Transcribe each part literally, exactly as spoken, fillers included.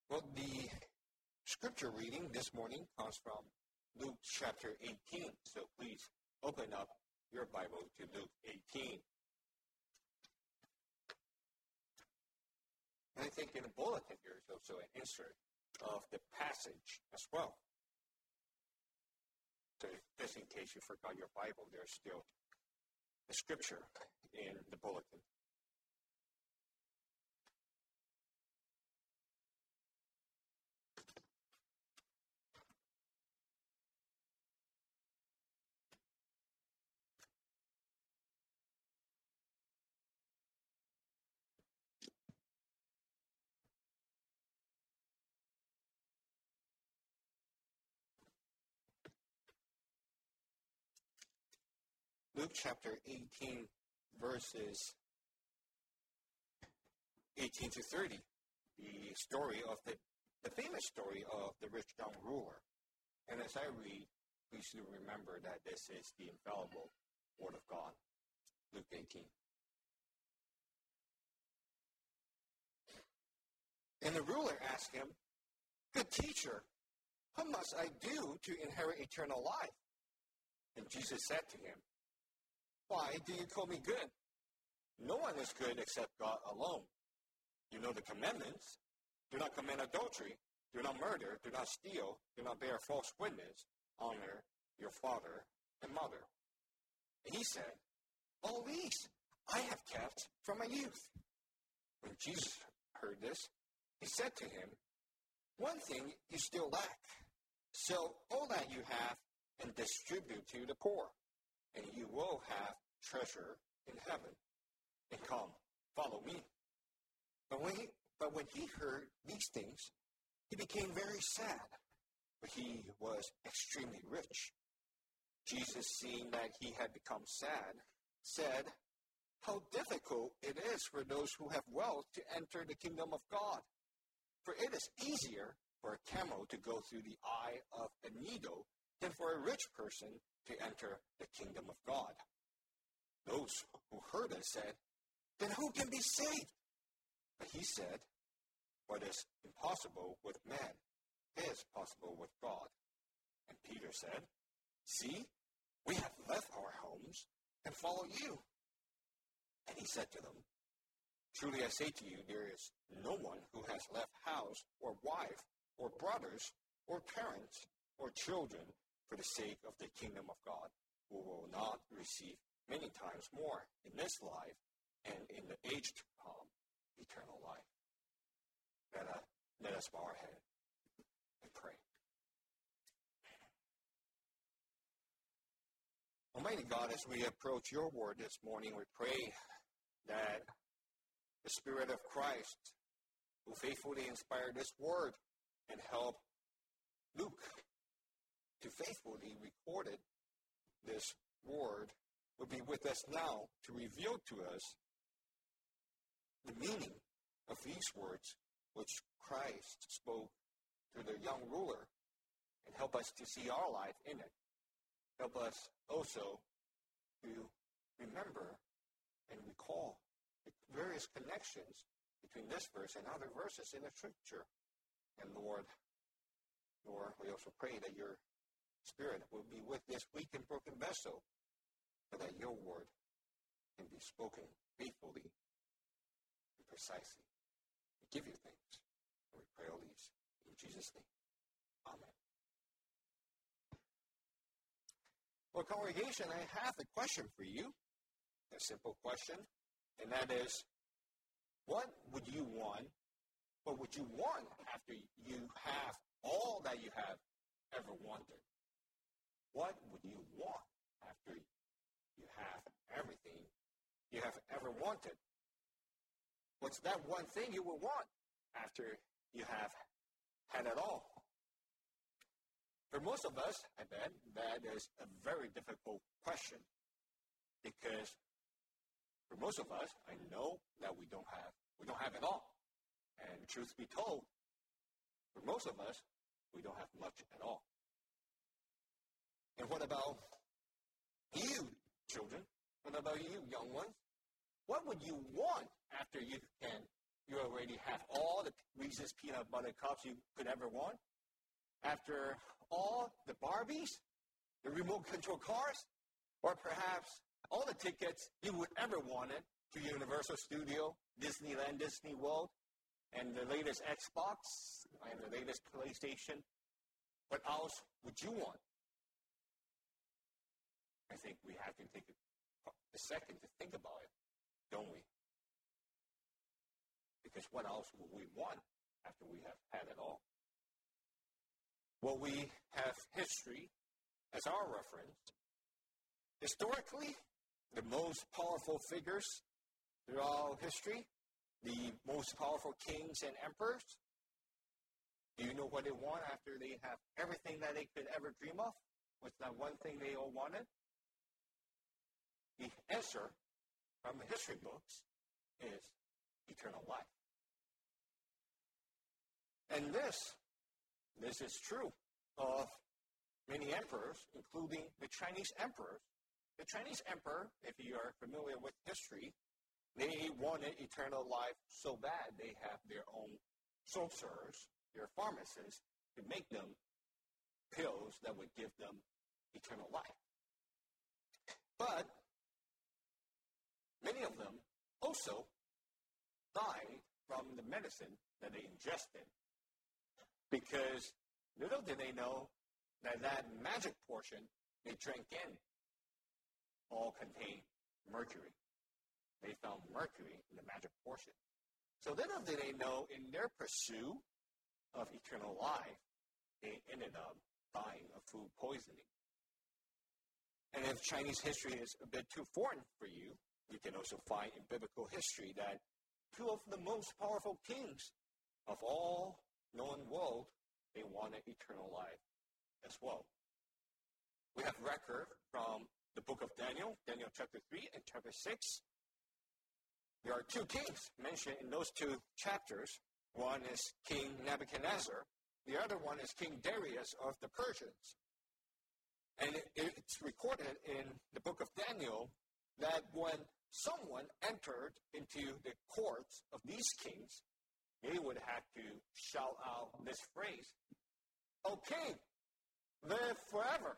Well, the scripture reading this morning comes from Luke chapter eighteen. So please open up your Bible to Luke eighteen. And I think in the bulletin there is also an insert of the passage as well. So just in case you forgot your Bible, there's still the scripture in the bulletin. Luke chapter eighteen, verses eighteen to thirty, the story of the, the famous story of the rich young ruler. And as I read, please do remember that this is the infallible Word of God. Luke eighteen. And the ruler asked him, "Good teacher, what must I do to inherit eternal life?" And Jesus said to him, "Why do you call me good? No one is good except God alone. You know the commandments. Do not commit adultery. Do not murder. Do not steal. Do not bear false witness. Honor your father and mother." And he said, "All these I have kept from my youth." When Jesus heard this, he said to him, "One thing you still lack. Sell all that you have and distribute to the poor, and you will have treasure in heaven. And come, follow me." But when he, but when he heard these things, he became very sad, for he was extremely rich. Jesus, seeing that he had become sad, said, "How difficult it is for those who have wealth to enter the kingdom of God. For it is easier for a camel to go through the eye of a needle than for a rich person to enter the kingdom of God." Those who heard it said, "Then who can be saved?" But he said, "What is impossible with man is possible with God." And Peter said, "See, we have left our homes and followed you." And he said to them, "Truly I say to you, there is no one who has left house or wife or brothers or parents or children for the sake of the kingdom of God, who will not receive many times more in this life and in the age to come, eternal life." Let, uh, let us bow our head and pray. Almighty God, as we approach your word this morning, we pray that the Spirit of Christ will faithfully inspire this word and help Luke to faithfully record it, this word will be with us now to reveal to us the meaning of these words which Christ spoke to the young ruler, and help us to see our life in it. Help us also to remember and recall the various connections between this verse and other verses in the Scripture. And Lord, Lord, we also pray that your Spirit will be with this weak and broken vessel, so that your word can be spoken faithfully and precisely. We give you thanks, and we pray all these in Jesus' name. Amen. Well, congregation, I have a question for you, a simple question, and that is, what would you want, what would you want after you have all that you have ever wanted? What would you want after you have everything you have ever wanted? What's that one thing you would want after you have had it all? For most of us, I bet, that is a very difficult question, because for most of us, I know that we don't have we don't have it all. And truth be told, for most of us, we don't have much at all. And what about you, children? What about you, young ones? What would you want after you can you already have all the Reese's peanut butter cups you could ever want. After all the Barbies, the remote control cars, or perhaps all the tickets you would ever wanted to Universal Studio, Disneyland, Disney World, and the latest Xbox, and the latest PlayStation. What else would you want? I think we have to take a, a second to think about it, don't we? Because what else would we want after we have had it all? Well, we have history as our reference. Historically, the most powerful figures throughout history, the most powerful kings and emperors, do you know what they want after they have everything that they could ever dream of? What's that one thing they all wanted? The answer from the history books is eternal life. And this, this is true of many emperors, including the Chinese emperors. The Chinese emperor, if you are familiar with history, they wanted eternal life so bad they have their own sorcerers, their pharmacists, to make them pills that would give them eternal life. But many of them also died from the medicine that they ingested, because little did they know that that magic portion they drank in all contained mercury. They found mercury in the magic portion. So little did they know, in their pursuit of eternal life, they ended up dying of food poisoning. And if Chinese history is a bit too foreign for you, you can also find in biblical history that two of the most powerful kings of all known world, they wanted eternal life as well. We have record from the book of Daniel, Daniel chapter three and chapter six. There are two kings mentioned in those two chapters. One is King Nebuchadnezzar. The other one is King Darius of the Persians. And it, it's recorded in the book of Daniel that when someone entered into the courts of these kings, they would have to shout out this phrase, "O king, live forever."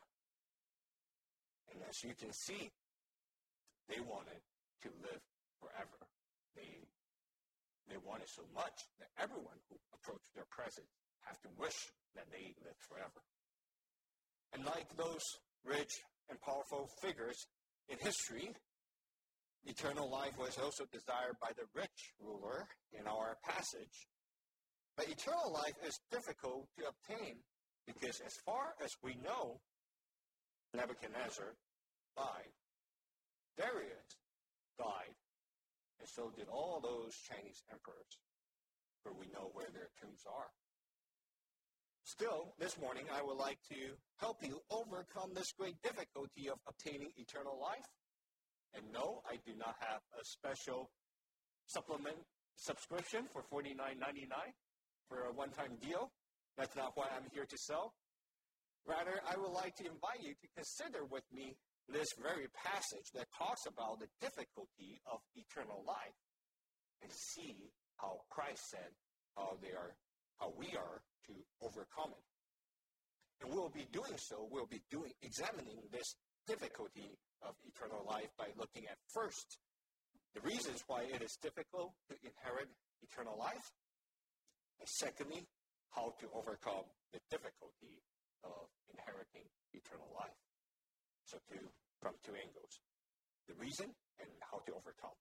And as you can see, they wanted to live forever. They, they wanted so much that everyone who approached their presence have to wish that they live forever. And like those rich and powerful figures in history, eternal life was also desired by the rich ruler in our passage. But eternal life is difficult to obtain because as far as we know, Nebuchadnezzar died. Darius died. And so did all those Chinese emperors, for we know where their tombs are. Still, this morning I would like to help you overcome this great difficulty of obtaining eternal life. And no, I do not have a special supplement subscription for forty-nine ninety-nine for a one-time deal. That's not what I'm here to sell. Rather, I would like to invite you to consider with me this very passage that talks about the difficulty of eternal life and see how Christ said how they are, how we are to overcome it. And we'll be doing so, we'll be doing examining this difficulty of eternal life by looking at first the reasons why it is difficult to inherit eternal life, and secondly, how to overcome the difficulty of inheriting eternal life. So two, from two angles, the reason and how to overcome.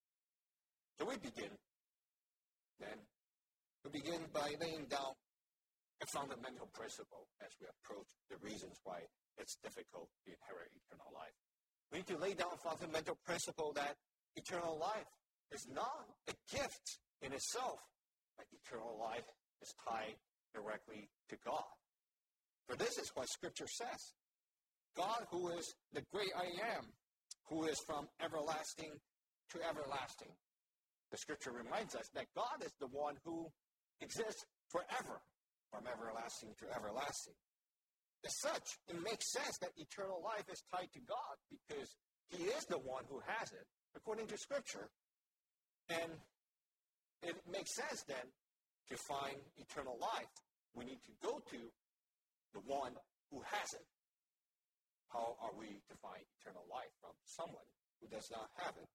So we begin, then, we begin by laying down a fundamental principle as we approach the reasons why it's difficult to inherit eternal life. We need to lay down a fundamental principle that eternal life is not a gift in itself, but eternal life is tied directly to God. For this is what Scripture says. God, who is the great I am, who is from everlasting to everlasting. The Scripture reminds us that God is the one who exists forever, from everlasting to everlasting. As such, it makes sense that eternal life is tied to God because He is the one who has it, according to Scripture. And it makes sense then to find eternal life. We need to go to the one who has it. How are we to find eternal life from someone who does not have it?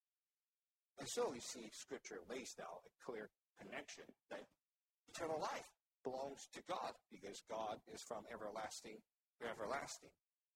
And so you see, Scripture lays down a clear connection that eternal life belongs to God because God is from everlasting to everlasting.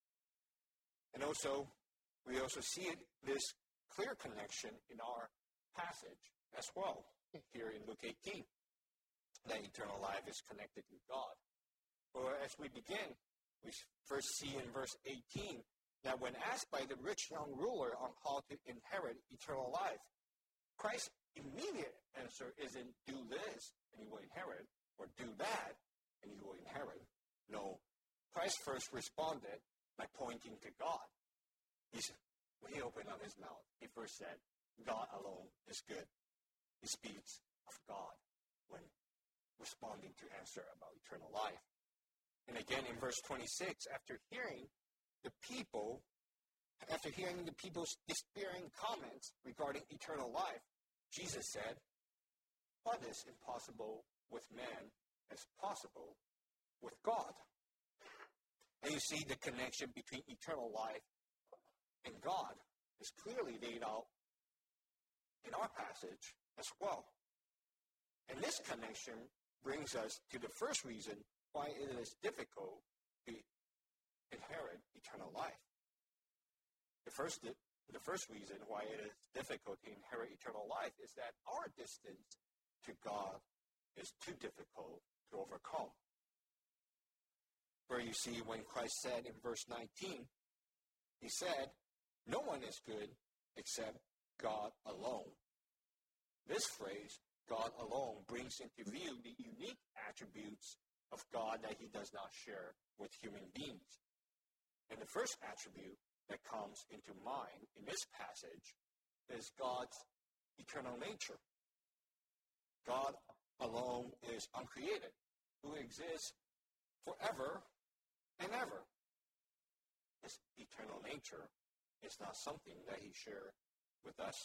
And also, we also see it, this clear connection in our passage as well, here in Luke eighteen, that eternal life is connected to God. Or as we begin, we first see in verse eighteen that when asked by the rich young ruler on how to inherit eternal life, Christ's immediate answer isn't do this and you will inherit, or do that and you will inherit. No, Christ first responded by pointing to God. He's, when he opened up his mouth, he first said, God alone is good. He speaks of God when responding to answer about eternal life. And again in verse twenty-six, after hearing the people, after hearing the people's despairing comments regarding eternal life, Jesus said, what is impossible with man is possible with God. And you see the connection between eternal life and God is clearly laid out in our passage as well. And this connection brings us to the first reason why it is difficult to inherit eternal life. The first, the first reason why it is difficult to inherit eternal life is that our distance to God is too difficult to overcome. Where you see when Christ said in verse nineteen, he said, no one is good except God alone. This phrase, God alone, brings into view the unique attributes of God that he does not share with human beings. And the first attribute that comes into mind in this passage is God's eternal nature. God alone is uncreated, who exists forever and ever. His eternal nature is not something that he shared with us.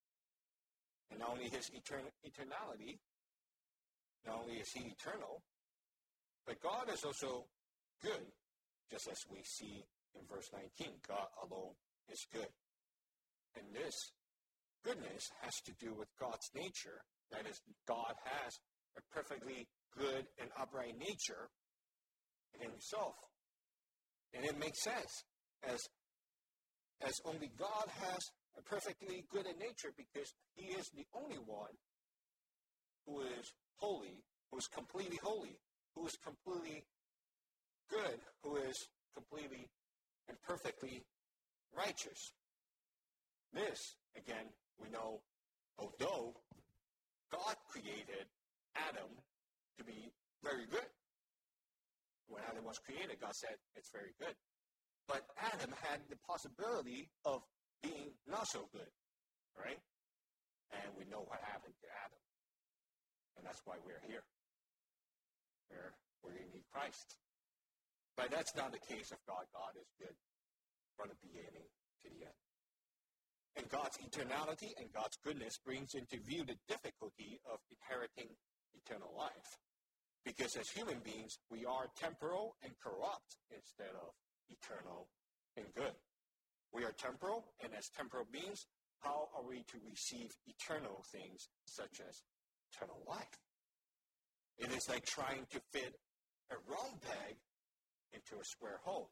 And not only his etern- eternality, not only is he eternal, but God is also good, just as we see in verse nineteen. God alone is good. And this goodness has to do with God's nature. That is, God has a perfectly good and upright nature in himself. And it makes sense, as, as only God has a perfectly good in nature because he is the only one who is holy, who is completely holy, who is completely good, who is completely and perfectly righteous. This, again, we know, although God created Adam to be very good. When Adam was created, God said, it's very good. But Adam had the possibility of being not so good, right? And we know what happened to Adam. And that's why we're here. We're, we need Christ. But that's not the case of God. God is good from the beginning to the end. And God's eternality and God's goodness brings into view the difficulty of inheriting eternal life. Because as human beings, we are temporal and corrupt instead of eternal and good. We are temporal, and as temporal beings, how are we to receive eternal things such as eternal life? It is like trying to fit a round peg into a square hole.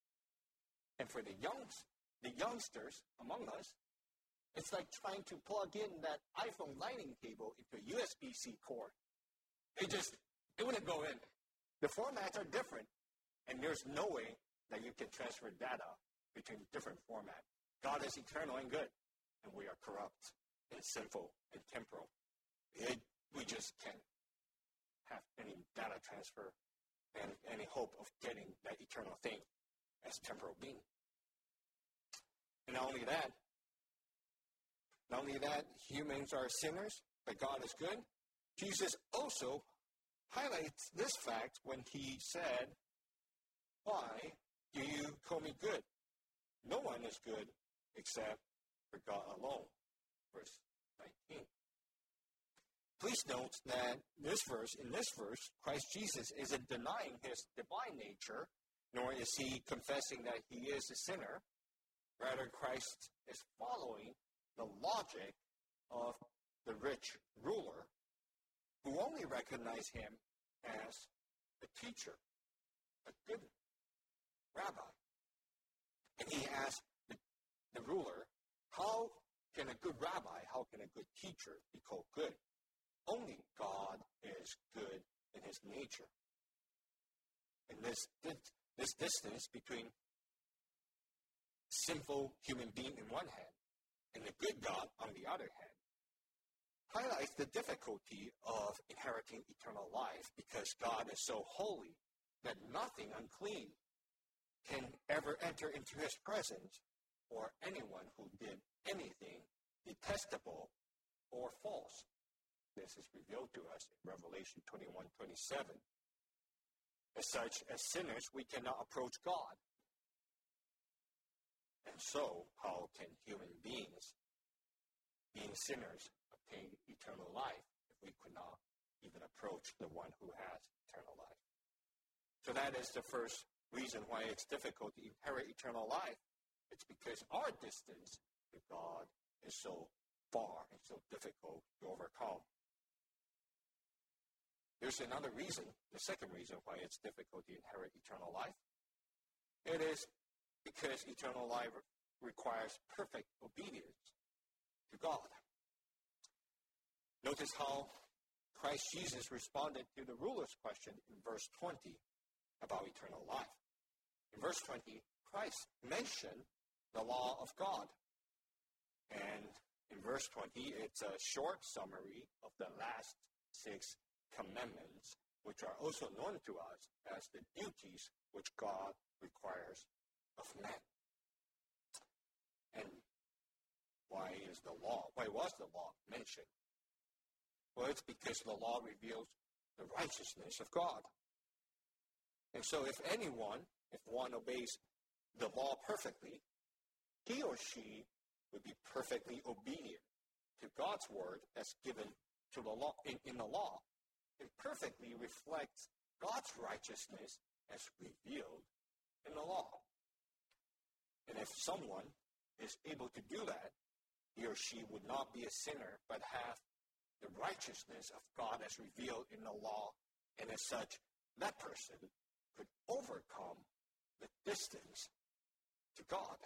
And for the youngs, the youngsters among us, it's like trying to plug in that iPhone lightning cable into a U S B C cord. It just, it wouldn't go in. The formats are different, and there's no way that you can transfer data between different formats. God is eternal and good, and we are corrupt and sinful and temporal. It, we just can't have any data transfer and any hope of getting that eternal thing as temporal being. And not only that, not only that, humans are sinners, but God is good. Jesus also highlights this fact when he said, why do you call me good? No one is good except for God alone. Verse nineteen. Please note that this verse, in this verse, Christ Jesus isn't denying his divine nature, nor is he confessing that he is a sinner. Rather, Christ is following the logic of the rich ruler, who only recognized him as a teacher, a good rabbi. And he asked the, the ruler, how can a good rabbi, how can a good teacher be called good? Only God is good in his nature. And this, this distance between sinful human being in one hand and the good God on the other hand highlights the difficulty of inheriting eternal life, because God is so holy that nothing unclean can ever enter into his presence, or anyone who did anything detestable or false. This is revealed to us in Revelation twenty-one twenty-seven. As such, as sinners, we cannot approach God. And so, how can human beings, being sinners, obtain eternal life if we could not even approach the one who has eternal life? So that is the first reason why it's difficult to inherit eternal life. It's because our distance to God is so far and so difficult to overcome. There's another reason, the second reason why it's difficult to inherit eternal life. It is because eternal life requires perfect obedience to God. Notice how Christ Jesus responded to the ruler's question in verse twenty about eternal life. In verse twenty, Christ mentioned the law of God. And in verse twenty, it's a short summary of the last six commandments, which are also known to us as the duties which God requires of man. And why is the law, why was the law mentioned? Well, it's because the law reveals the righteousness of God. And so if anyone, if one obeys the law perfectly, he or she would be perfectly obedient to God's word as given to the law in, in the law. It perfectly reflects God's righteousness as revealed in the law. And if someone is able to do that, he or she would not be a sinner, but have the righteousness of God as revealed in the law, and as such, that person could overcome the distance to God.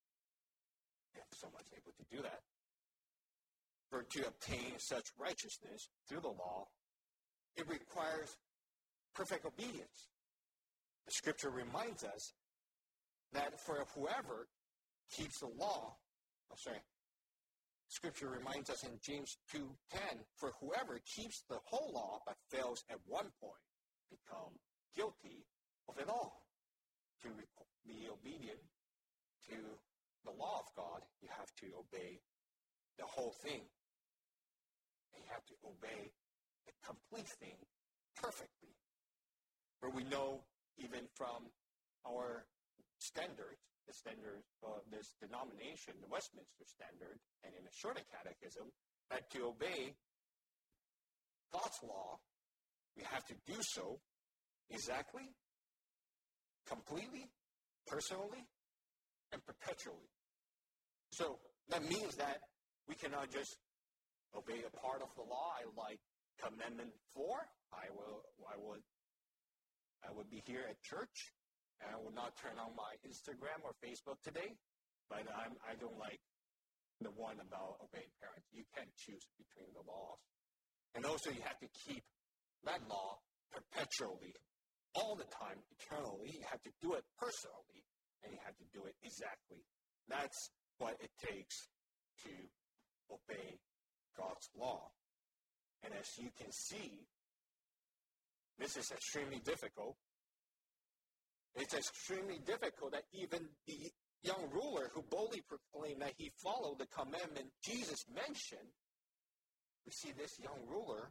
If someone's able to do that. For to obtain such righteousness through the law, it requires perfect obedience. The scripture reminds us that for whoever keeps the law, oh, sorry, scripture reminds us in James two ten, for whoever keeps the whole law but fails at one point become guilty of it all. To be obedient to the law of God, you have to obey the whole thing. And you have to obey the complete thing perfectly. For we know, even from our standards, the standard of this denomination, the Westminster Standard, and in the Shorter Catechism, that to obey God's law, we have to do so exactly, completely, personally, and perpetually. So that means that we cannot just obey a part of the law. I like Commandment four. I will, I would, I would be here at church, and I would not turn on my Instagram or Facebook today. But I'm, I don't like the one about obeying parents. You can't choose between the laws, and also you have to keep that law perpetually, all the time, eternally. You have to do it personally, and you have to do it exactly. That's what it takes to obey God's law. And as you can see, this is extremely difficult. It's extremely difficult that even the young ruler who boldly proclaimed that he followed the commandment Jesus mentioned, we see this young ruler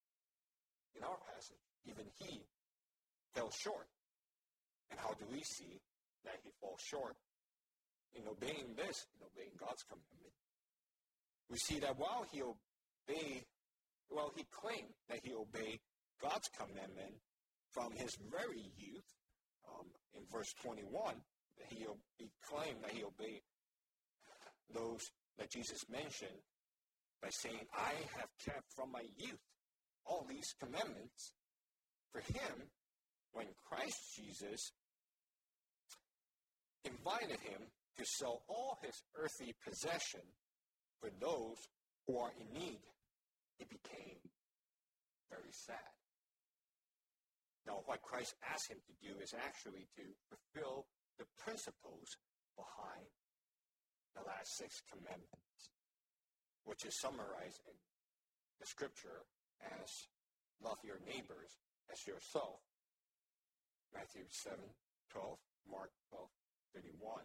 in our passage. Even he fell short. And how do we see that he falls short? In obeying this, in obeying God's commandment. We see that while he obeyed well, he claimed that he obeyed God's commandment from his very youth. Um, in verse twenty-one, that he, he claimed that he obeyed those that Jesus mentioned by saying, I have kept from my youth all these commandments. For him, when Christ Jesus invited him to sell all his earthly possession for those who are in need, he became very sad. Now, what Christ asked him to do is actually to fulfill the principles behind the last six commandments, which is summarized in the scripture as love your neighbors as yourself. Matthew seven twelve, Mark twelve thirty-one.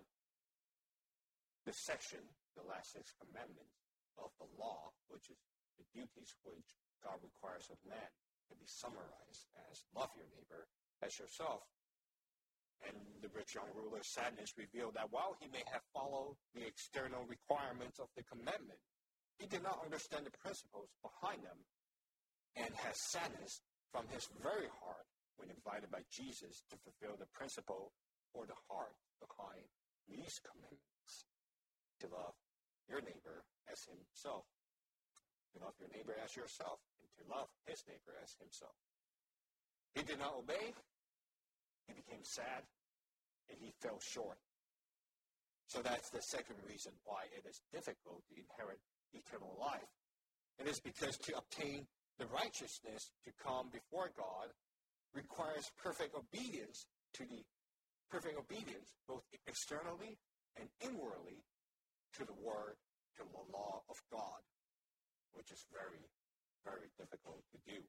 This section, the last six commandments of the law, which is the duties which God requires of man, can be summarized as love your neighbor as yourself. And the rich young ruler's sadness revealed that while he may have followed the external requirements of the commandment, he did not understand the principles behind them and has sadness from his very heart when invited by Jesus to fulfill the principle or the heart behind these commandments: to love your neighbor as himself, to love your neighbor as yourself, and to love his neighbor as himself. He did not obey. He became sad, and he fell short. So that's the second reason why it is difficult to inherit eternal life. It is because to obtain the righteousness to come before God requires perfect obedience to the perfect obedience, both externally and inwardly, to the word, to the law of God, which is very, very difficult to do.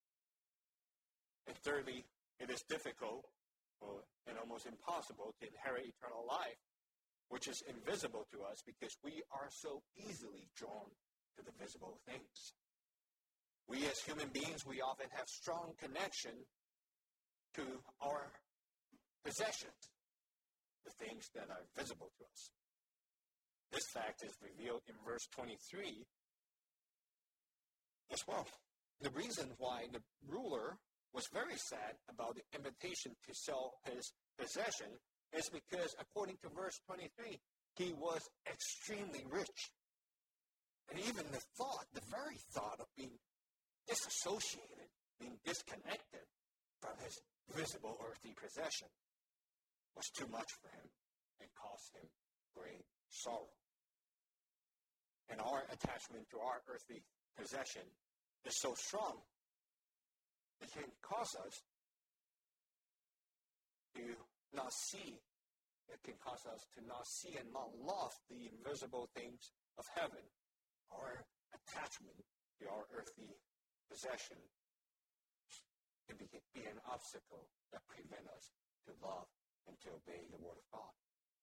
And thirdly, it is difficult and almost impossible to inherit eternal life, which is invisible to us because we are so easily drawn to the visible things. We as human beings, we often have strong connection to our possessions, the things that are visible to us. This fact is revealed in verse twenty-three as well. The reason why the ruler was very sad about the invitation to sell his possession is because, according to verse twenty-three, he was extremely rich. And even the thought, the very thought of being disassociated, being disconnected from his visible earthly possession was too much for him and caused him great sorrow. And our attachment to our earthly possession is so strong, it can cause us to not see. It can cause us to not see and not love the invisible things of heaven. Our attachment to our earthly possession can be, be an obstacle that prevents us to love and to obey the word of God.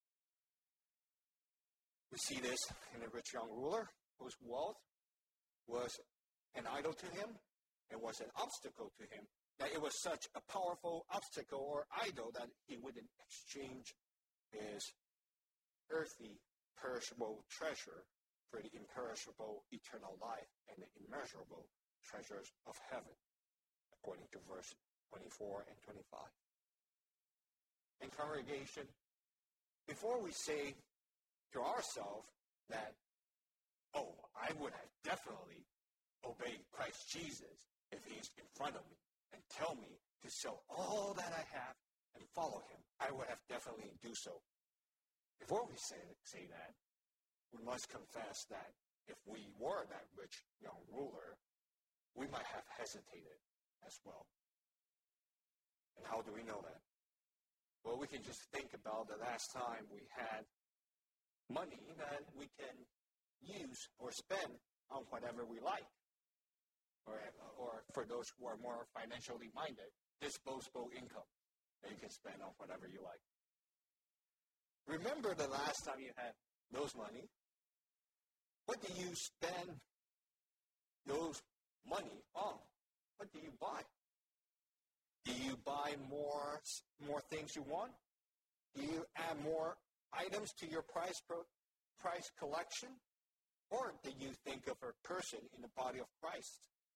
We see this in the rich young ruler whose wealth was an idol to him. It was an obstacle to him, that it was such a powerful obstacle or idol that he wouldn't exchange his earthly perishable treasure for the imperishable eternal life and the immeasurable treasures of heaven, according to verse twenty-four and twenty-five. In congregation, before we say to ourselves that, oh, I would have definitely obeyed Christ Jesus if he's in front of me and tell me to sell all that I have and follow him, I would have definitely do so. Before we say, say that, we must confess that if we were that rich young ruler, we might have hesitated as well. And how do we know that? Well, we can just think about the last time we had money that we can use or spend on whatever we like. Or, or for those who are more financially minded, disposable income that you can spend on whatever you like. Remember the last time you had those money? What do you spend those money on? What do you buy? Do you buy more, more things you want? Do you add more items to your price, price collection? Or do you think of a person in the body of Christ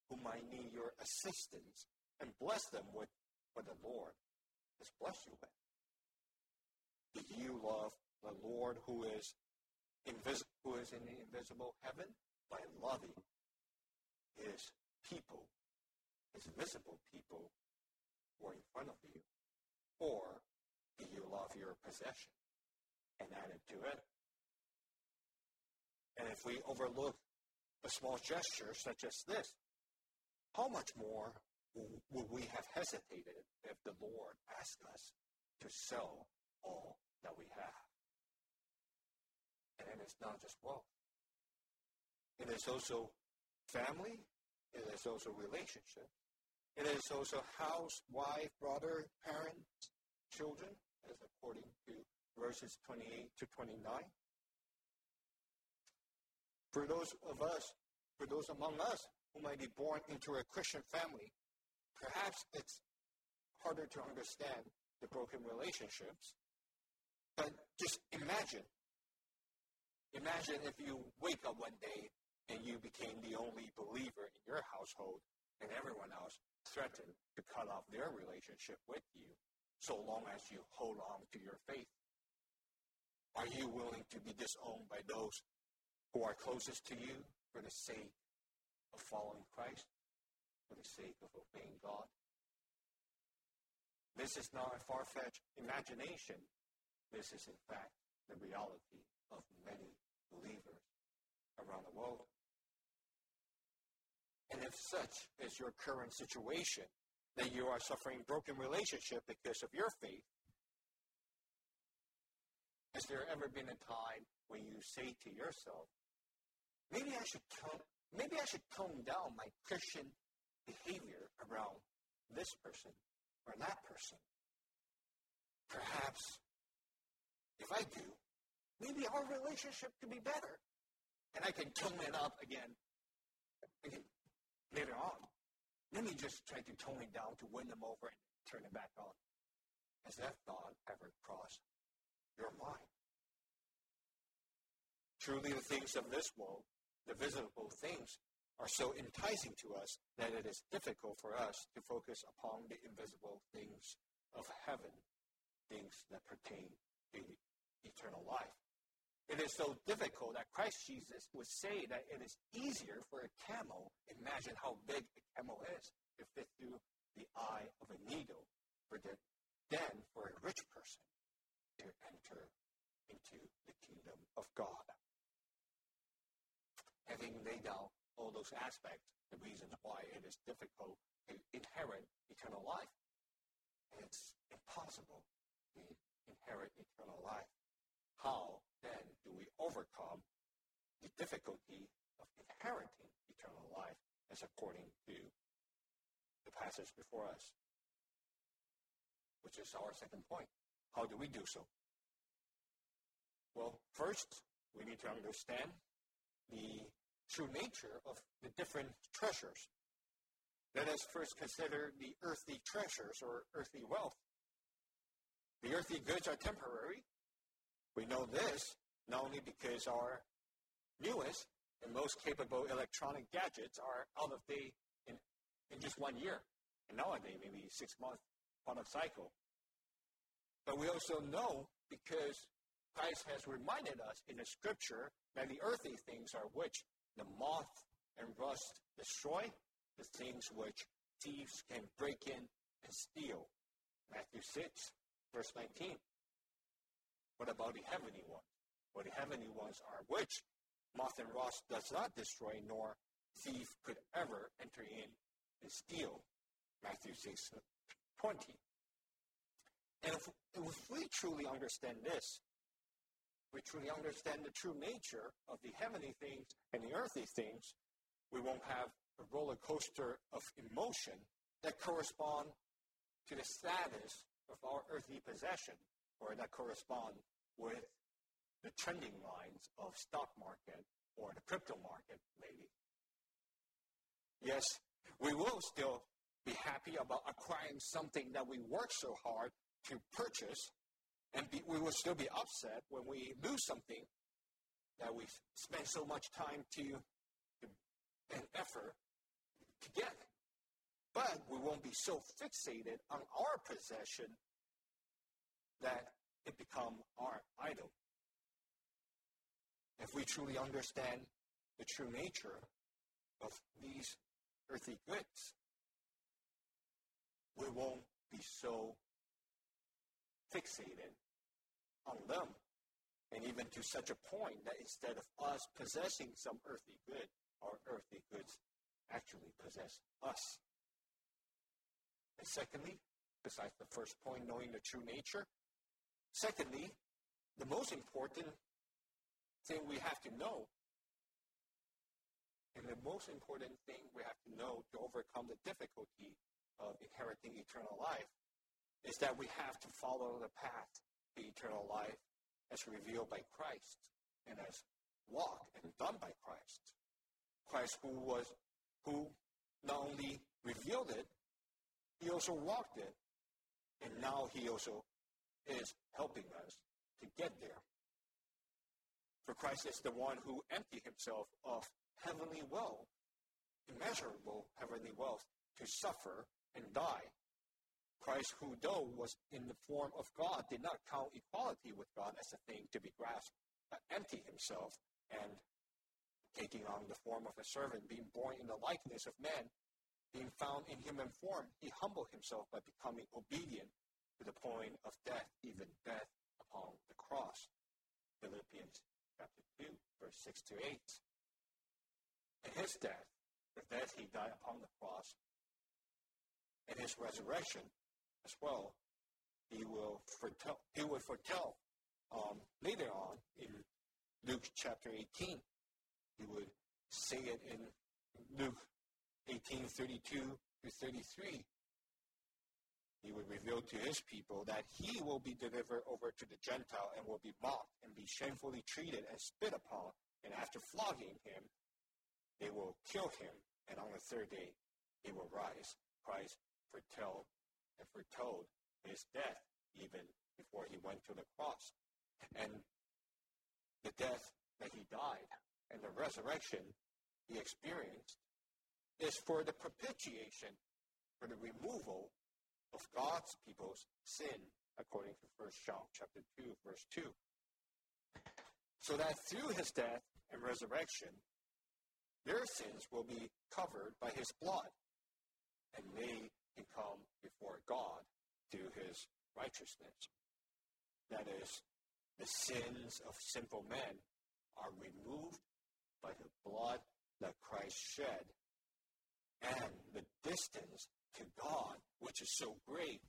who might need your assistance, and bless them with what the Lord has blessed you with. Do you love the Lord who is invis- who is in the invisible heaven by loving his people, his visible people who are in front of you? Or do you love your possession and add it to it? And if we overlook a small gesture such as this, how much more would we have hesitated if the Lord asked us to sell all that we have? And it is not just wealth. It is also family. It is also relationship. It is also house, wife, brother, parents, children, as according to verses twenty-eight to twenty-nine. For those of us, for those among us who might be born into a Christian family, perhaps it's harder to understand the broken relationships. But just imagine, imagine if you wake up one day and you became the only believer in your household and everyone else threatened to cut off their relationship with you so long as you hold on to your faith. Are you willing to be disowned by those who are closest to you for the sake of following Christ, for the sake of obeying God? This is not a far-fetched imagination. This is, in fact, the reality of many believers around the world. And if such is your current situation, that you are suffering broken relationship because of your faith, has there ever been a time when you say to yourself, maybe I should tone, maybe I should tone down my Christian behavior around this person or that person? Perhaps if I do, maybe our relationship could be better, and I can tone it up again, again later on. Let me just try to tone it down to win them over and turn it back on. Has that thought ever crossed your mind? Truly, the things of this world, the visible things, are so enticing to us that it is difficult for us to focus upon the invisible things of heaven, things that pertain to eternal life. It is so difficult that Christ Jesus would say that it is easier for a camel, imagine how big a camel is, to fit through the eye of a needle, for the, than for a rich person to enter into the kingdom of God. Having laid out all those aspects, the reasons why it is difficult to inherit eternal life, it's impossible to inherit eternal life. How then do we overcome the difficulty of inheriting eternal life as according to the passage before us? Which is our second point. How do we do so? Well, first, we need to understand the true nature of the different treasures. Let us first consider the earthly treasures or earthly wealth. The earthly goods are temporary. We know this not only because our newest and most capable electronic gadgets are out of date in, in just one year, and nowadays maybe six months product cycle. But we also know because Christ has reminded us in the scripture that the earthly things are which the moth and rust destroy, the things which thieves can break in and steal. Matthew six, verse nineteen. What about the heavenly ones? Well, the heavenly ones are which moth and rust does not destroy, nor thief could ever enter in and steal. Matthew six, twenty. And if, if we truly understand this, we truly understand the true nature of the heavenly things and the earthly things, we won't have a roller coaster of emotion that correspond to the status of our earthly possession, or that correspond with the trending lines of stock market or the crypto market, maybe. Yes, we will still be happy about acquiring something that we worked so hard to purchase, and be, we will still be upset when we lose something that we spent so much time to, to and effort to get. But we won't be so fixated on our possession that it become our idol. If we truly understand the true nature of these earthly goods, we won't be so fixated on them. And even to such a point that instead of us possessing some earthly good, our earthly goods actually possess us. And secondly, besides the first point, knowing the true nature, secondly, the most important thing we have to know, and the most important thing we have to know to overcome the difficulty of inheriting eternal life, is that we have to follow the path to eternal life as revealed by Christ and as walked and done by Christ. Christ who was, who not only revealed it, he also walked it, and now he also is helping us to get there. For Christ is the one who emptied himself of heavenly wealth, immeasurable heavenly wealth, to suffer and die. Christ, who though was in the form of God, did not count equality with God as a thing to be grasped, but emptied himself, and taking on the form of a servant, being born in the likeness of man, being found in human form, he humbled himself by becoming obedient to the point of death, even death upon the cross. Philippians chapter two, verse six to eight. And his death, the death he died upon the cross, and his resurrection as well, he will foretell, he will foretell um, later on in Luke chapter eighteen. He would say it in Luke eighteen, thirty-two to thirty-three. He would reveal to his people that he will be delivered over to the Gentile and will be mocked and be shamefully treated and spit upon. And after flogging him, they will kill him. And on the third day, he will rise. Christ foretold and foretold his death even before he went to the cross. And the death that he died and the resurrection he experienced is for the propitiation, for the removal of God's people's sin, according to First John chapter two, verse two. So that through his death and resurrection, their sins will be covered by his blood, and they can come before God through his righteousness. That is, the sins of sinful men are removed by the blood that Christ shed, and the distance to God, which is so great,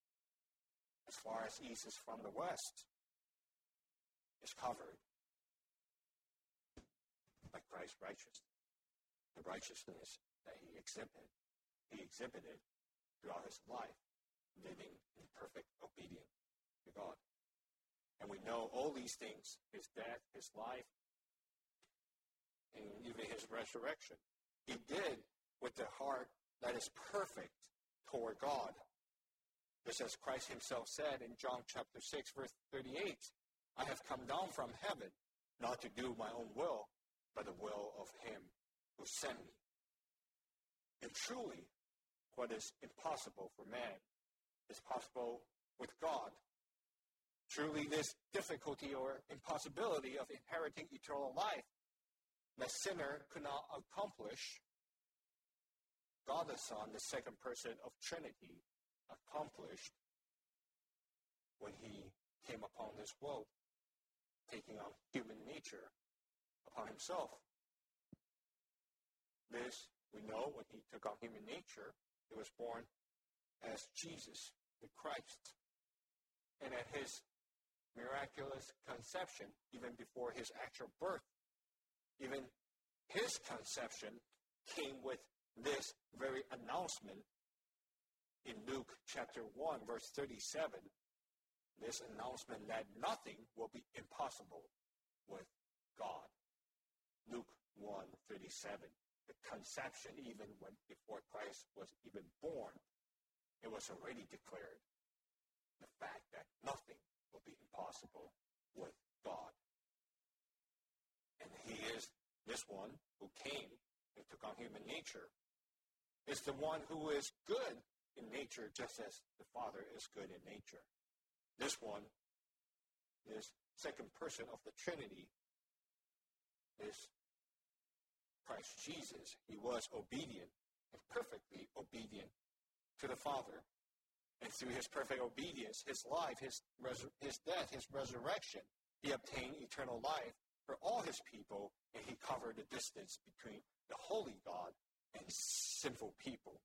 as far as east is from the west, is covered by Christ's righteousness. The righteousness that he exhibited, he exhibited throughout his life, living in perfect obedience to God. And we know all these things, his death, his life, and even his resurrection, he did with the heart that is perfect toward God. Just as Christ himself said in John chapter six, verse thirty-eight, I have come down from heaven, not to do my own will, but the will of him who sent me. And truly, what is impossible for man is possible with God. Truly, this difficulty or impossibility of inheriting eternal life that sinner could not accomplish, God the Son, the second person of Trinity, accomplished when he came upon this world, taking on human nature upon himself. This, we know, when he took on human nature, he was born as Jesus, the Christ. And at his miraculous conception, even before his actual birth, even his conception came with this very announcement in Luke chapter one, verse thirty-seven, this announcement that nothing will be impossible with God. Luke one, thirty-seven, the conception, even when before Christ was even born, it was already declared the fact that nothing will be impossible with God. And he is this one who came and took on human nature, is the one who is good in nature, just as the Father is good in nature. This one, this second person of the Trinity, is Christ Jesus. He was obedient and perfectly obedient to the Father. And through his perfect obedience, his life, his, resur- his death, his resurrection, he obtained eternal life for all his people, and he covered the distance between the holy God and sinful people.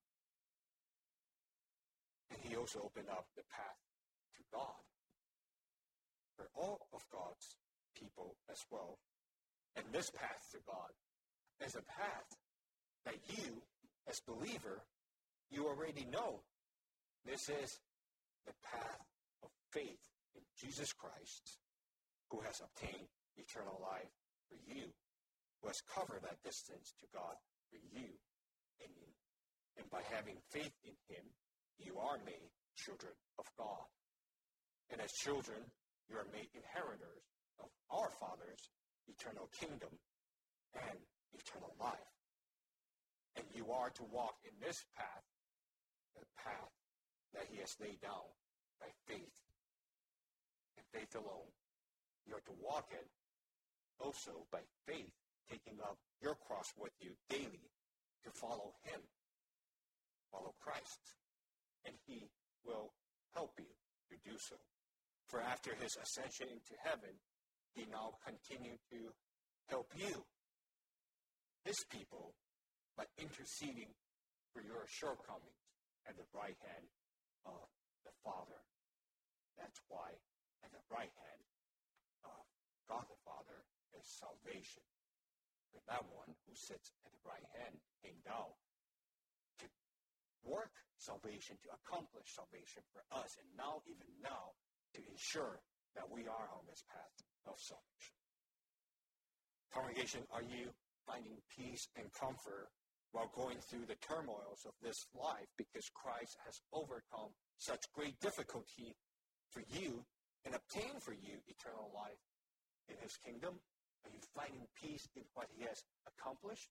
And he also opened up the path to God for all of God's people as well. And this path to God is a path that you, as believer, you already know. This is the path of faith in Jesus Christ, who has obtained eternal life for you, who has covered that distance to God for you. And, and by having faith in him, you are made children of God. And as children, you are made inheritors of our Father's eternal kingdom and eternal life. And you are to walk in this path, the path that he has laid down by faith and faith alone. You are to walk it also by faith, taking up your cross with you daily to follow him, follow Christ, and he will help you to do so. For after his ascension into heaven, he now continued to help you, his people, by interceding for your shortcomings at the right hand of the Father. That's why at the right hand of God the Father is salvation. For that one who sits at the right hand came down to work salvation, to accomplish salvation for us, and now, even now, to ensure that we are on this path of salvation. Congregation, are you finding peace and comfort while going through the turmoils of this life because Christ has overcome such great difficulty for you and obtained for you eternal life in his kingdom? Are you finding peace in what he has accomplished?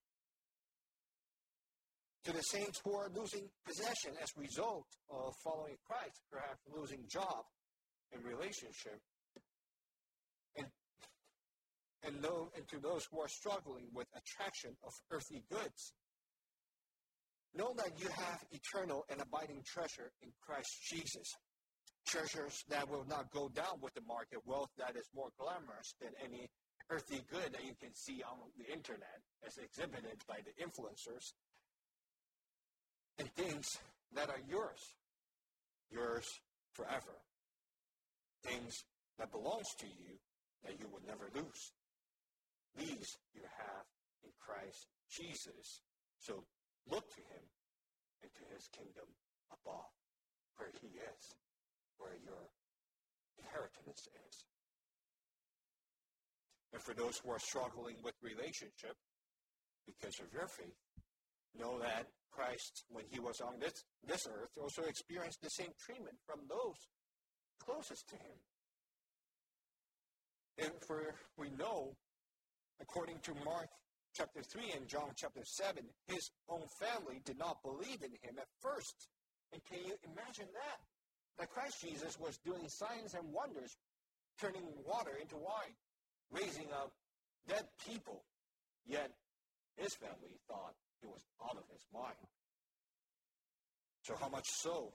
To the saints who are losing possession as a result of following Christ, perhaps losing job and relationship, and and, those, and to those who are struggling with attraction of earthly goods, know that you have eternal and abiding treasure in Christ Jesus. Treasures that will not go down with the market, wealth that is more glamorous than any earthly good that you can see on the internet as exhibited by the influencers, and things that are yours, yours forever. Things that belongs to you that you will never lose. These you have in Christ Jesus. So look to him and to his kingdom above, where he is, where your inheritance is. And for those who are struggling with relationship because of your faith, know that Christ, when he was on this, this earth, also experienced the same treatment from those closest to him. And for we know, according to Mark chapter three and John chapter seven, his own family did not believe in him at first. And can you imagine that? That Christ Jesus was doing signs and wonders, turning water into wine, raising up dead people, yet his family thought he was out of his mind. So how much so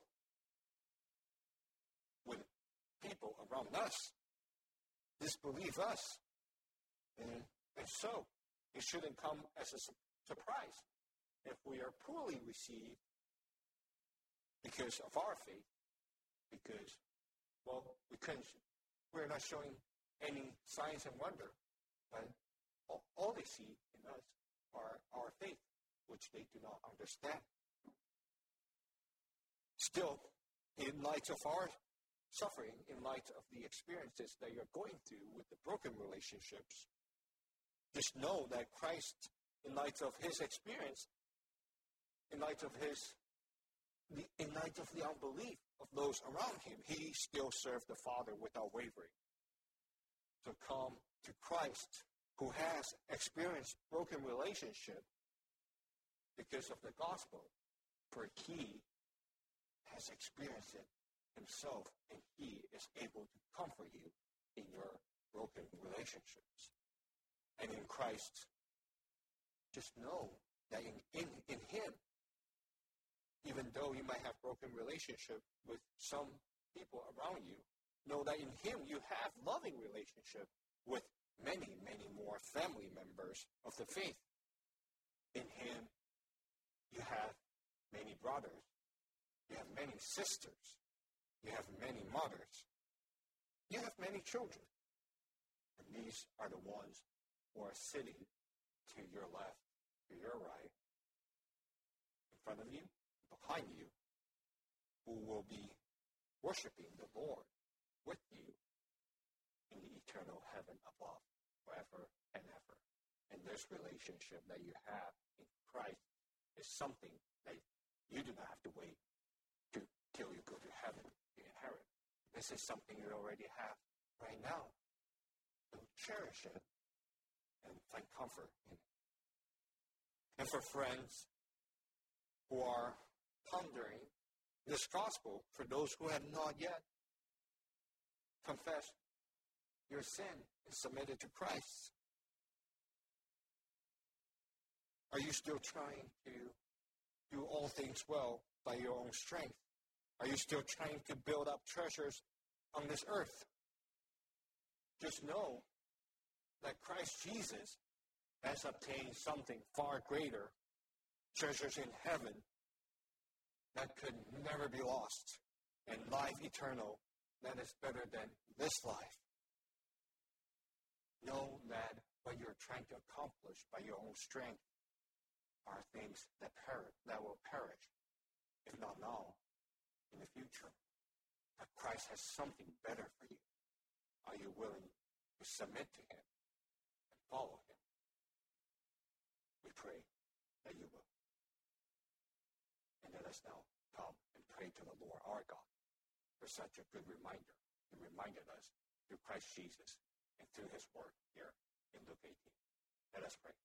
would people around us disbelieve us? And, and so it shouldn't come as a su- surprise if we are poorly received because of our faith, because, well, we couldn't, we're not showing any signs and wonder, but all, all they see in us are our faith, which they do not understand. Still, in light of our suffering, in light of the experiences that you're going through with the broken relationships, just know that Christ, in light of his experience, in light of his, the, in light of the unbelief of those around him, he still served the Father without wavering. So come to Christ, who has experienced broken relationship because of the gospel, For he has experienced it himself, and he is able to comfort you in your broken relationships. And in Christ, just know that in, in, in him, even though you might have broken relationship with some people around you, know that in him you have loving relationship with many, many more family members of the faith. In him, you have many brothers. You have many sisters. You have many mothers. You have many children. And these are the ones who are sitting to your left, to your right, in front of you, behind you, who will be worshiping the Lord with you in the eternal heaven above, forever and ever. And this relationship that you have in Christ is something that you do not have to wait to, till you go to heaven to inherit. This is something you already have right now. So cherish it and find comfort in it. And for friends who are pondering this gospel, for those who have not yet confessed your sin and submitted to Christ, are you still trying to do all things well by your own strength? Are you still trying to build up treasures on this earth? Just know that Christ Jesus has obtained something far greater, treasures in heaven that could never be lost, and life eternal that is better than this life. Know that what you're trying to accomplish by your own strength are things that perish, that will perish, if not now, in the future. But Christ has something better for you. Are you willing to submit to him and follow him? We pray that you will. And let us now come and pray to the Lord our God for such a good reminder. He reminded us through Christ Jesus and through his word here in Luke eighteen. Let us pray.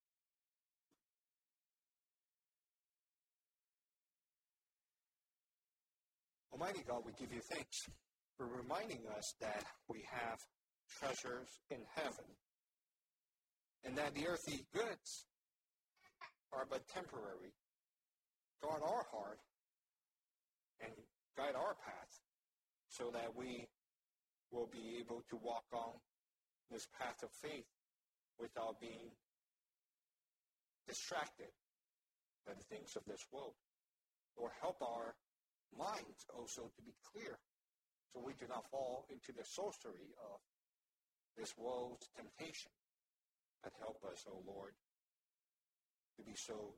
Almighty God, we give you thanks for reminding us that we have treasures in heaven and that the earthly goods are but temporary. Guard our heart and guide our path so that we will be able to walk on this path of faith without being distracted by the things of this world. Or help our minds also to be clear so we do not fall into the sorcery of this world's temptation. But help us, O Lord, to be so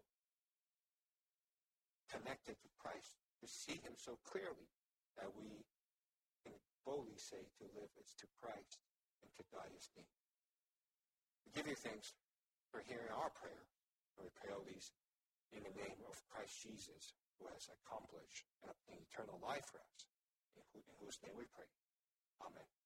connected to Christ, to see him so clearly that we can boldly say to live is to Christ and to die is gain. We give you thanks for hearing our prayer, and we pray all these in the name of Christ Jesus, who has accomplished and obtained eternal life for us, in whose name we pray. Amen.